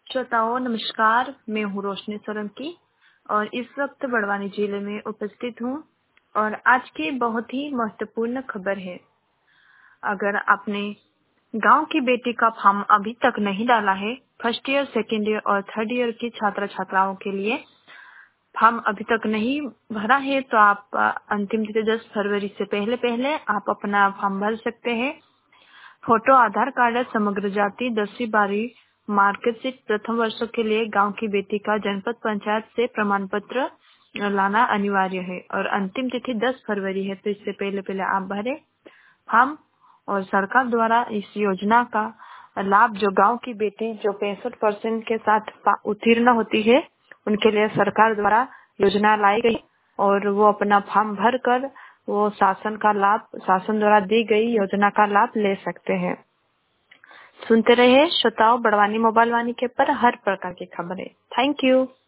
श्रोताओं नमस्कार, मैं हूँ रोशनी सोलंकी और इस वक्त बड़वानी जिले में उपस्थित हूँ और आज की बहुत ही महत्वपूर्ण खबर है। अगर आपने गांव की बेटी का फॉर्म अभी तक नहीं डाला है, फर्स्ट ईयर, सेकेंड ईयर और थर्ड ईयर की छात्र छात्राओं के लिए फॉर्म अभी तक नहीं भरा है तो आप अंतिम तिथि 10 फरवरी से पहले आप अपना फॉर्म भर सकते हैं। फोटो, आधार कार्ड, समग्र जाति, 10वीं 12वीं मार्कशीट, प्रथम वर्षों के लिए गांव की बेटी का जनपद पंचायत से प्रमाण पत्र लाना अनिवार्य है और अंतिम तिथि 10 फरवरी है, तो इससे पहले आप भरे फॉर्म। और सरकार द्वारा इस योजना का लाभ जो गांव की बेटी जो 65% के साथ उत्तीर्ण होती है उनके लिए सरकार द्वारा योजना लाई गई और वो अपना फॉर्म भर कर वो शासन द्वारा दी गई योजना का लाभ ले सकते हैं। सुनते रहिए श्रोताओं, बड़वानी मोबाइल वाणी के पर हर प्रकार की खबरें। Thank you.